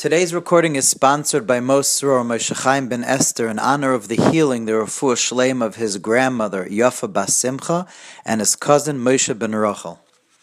Today's recording is sponsored by Mos Soror Moshe Chaim ben Esther in honor of the healing, the refuah shleim of his grandmother Yafa Bas Simcha and his cousin Moshe ben Rochel.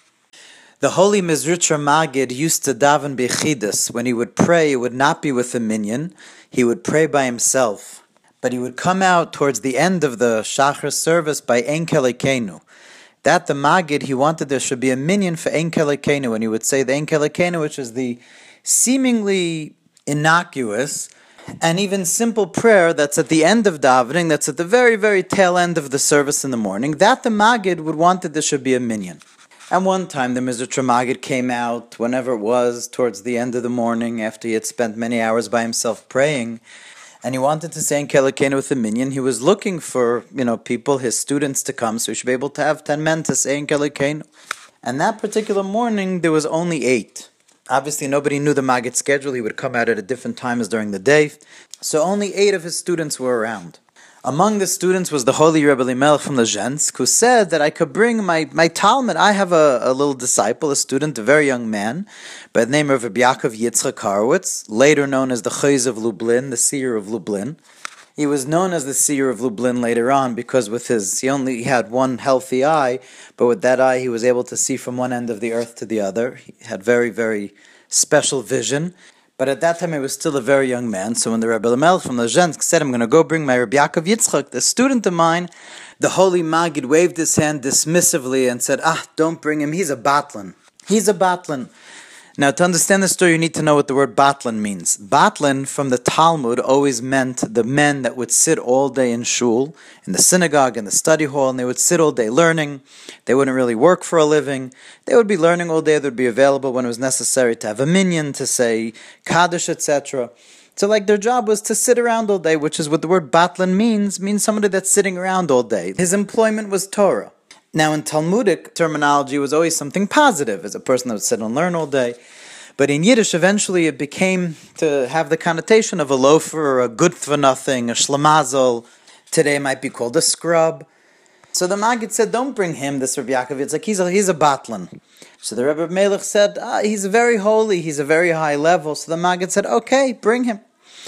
The holy Mizritcher Magid used to daven bechidus. When he would pray, it would not be with a minyan. He would pray by himself. But he would come out towards the end of the Shachar service by Ein Kelekenu. That the Magid, he wanted there should be a minyan for Ein Kelekenu, and he would say the Ein Kelekenu, which is the seemingly innocuous and even simple prayer that's at the end of davening, that's at the very, very tail end of the service in the morning, that the Magid would want that there should be a minyan. And one time the Mizritcher Magid came out, whenever it was, towards the end of the morning, after he had spent many hours by himself praying, and he wanted to say in Kelekenu with a minyan. He was looking for, people, his students to come, so he should be able to have 10 men to say in Kelekenu. And that particular morning, there was only 8. Obviously, nobody knew the Magid's schedule. He would come out at different times during the day. So only 8 of his students were around. Among the students was the holy Rebbe Elimelech from Lezhensk, who said that I could bring my Talmud. I have a little disciple, a student, a very young man, by the name of Rabbi Yaakov Yitzchak Horowitz, later known as the Chayz of Lublin, the seer of Lublin. He was known as the seer of Lublin later on because he only had one healthy eye, but with that eye he was able to see from one end of the earth to the other. He had very, very special vision. But at that time he was still a very young man, so when the Rebbe Elimelech from Lezhensk said, I'm going to go bring my Rabbi Yaakov Yitzchak, the student of mine, the holy Magid waved his hand dismissively and said, don't bring him, he's a Batlan. He's a Batlan. Now, to understand the story, you need to know what the word Batlan means. Batlan, from the Talmud, always meant the men that would sit all day in shul, in the synagogue, in the study hall, and they would sit all day learning. They wouldn't really work for a living. They would be learning all day. They would be available when it was necessary to have a minyan, to say Kaddish, etc. So their job was to sit around all day, which is what the word Batlan means somebody that's sitting around all day. His employment was Torah. Now, in Talmudic terminology, it was always something positive, as a person that would sit and learn all day. But in Yiddish, eventually it became to have the connotation of a loafer, a good-for-nothing, a shlemazel. Today it might be called a scrub. So the Magid said, don't bring him, this Rabbi Yaakov. It's he's a Batlan. So the Rebbe Melech said, he's very holy, he's a very high level. So the Magid said, okay, bring him.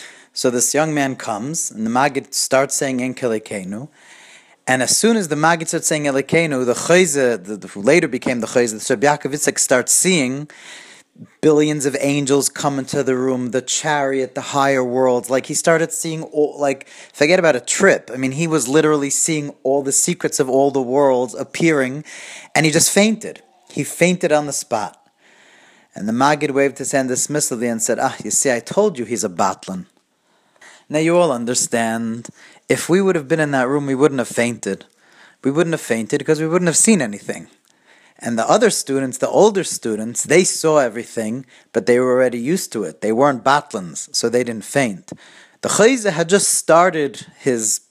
So this young man comes, and the Magid starts saying En Kelekenu. And as soon as the Magid starts saying Elekenu, the Chayze, who later became the Chayze, the Rabbi Yaakov Yitzchak starts seeing billions of angels come into the room, the chariot, the higher worlds. He started seeing forget about a trip. He was literally seeing all the secrets of all the worlds appearing, and he just fainted. He fainted on the spot. And the Magid waved his hand dismissively and said, you see, I told you he's a Batlan. Now you all understand, if we would have been in that room, we wouldn't have fainted. We wouldn't have fainted because we wouldn't have seen anything. And the other students, the older students, they saw everything, but they were already used to it. They weren't Batlans, so they didn't faint. The Chayze had just started his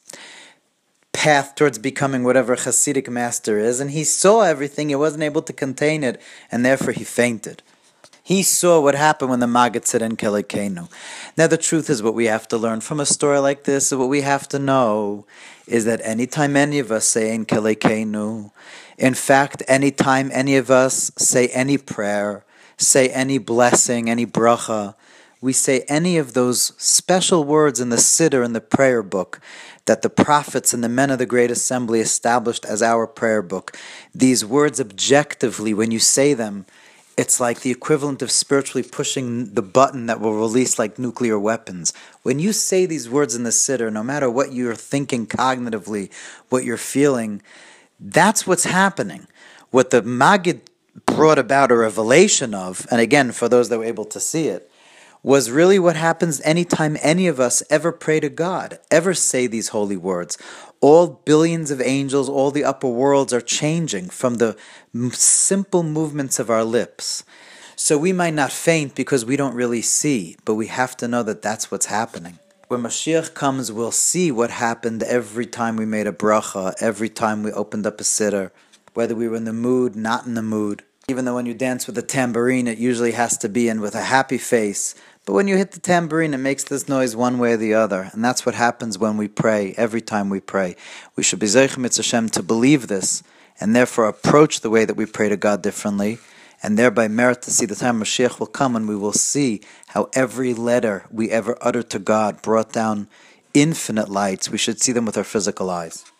path towards becoming whatever Hasidic master is, and he saw everything, he wasn't able to contain it, and therefore he fainted. He saw what happened when the Magid said En Kelekenu. Now the truth is, what we have to learn from a story like this, what we have to know, is that anytime any of us say En Kelekenu, in fact, anytime any of us say any prayer, say any blessing, any bracha, we say any of those special words in the Siddur, in the prayer book, that the prophets and the men of the Great Assembly established as our prayer book, these words objectively, when you say them, it's like the equivalent of spiritually pushing the button that will release nuclear weapons. When you say these words in the Siddur, no matter what you're thinking cognitively, what you're feeling, that's what's happening. What the Magid brought about a revelation of, and again, for those that were able to see it, was really what happens anytime any of us ever pray to God, ever say these holy words. All billions of angels, all the upper worlds are changing from the simple movements of our lips. So we might not faint because we don't really see, but we have to know that that's what's happening. When Mashiach comes, we'll see what happened every time we made a bracha, every time we opened up a siddur, whether we were in the mood, not in the mood. Even though when you dance with a tambourine, it usually has to be in with a happy face. But when you hit the tambourine, it makes this noise one way or the other. And that's what happens when we pray, every time we pray. We should be Zeichen Mitzvah Hashem to believe this, and therefore approach the way that we pray to God differently, and thereby merit to see the time Mashiach will come, and we will see how every letter we ever uttered to God brought down infinite lights. We should see them with our physical eyes.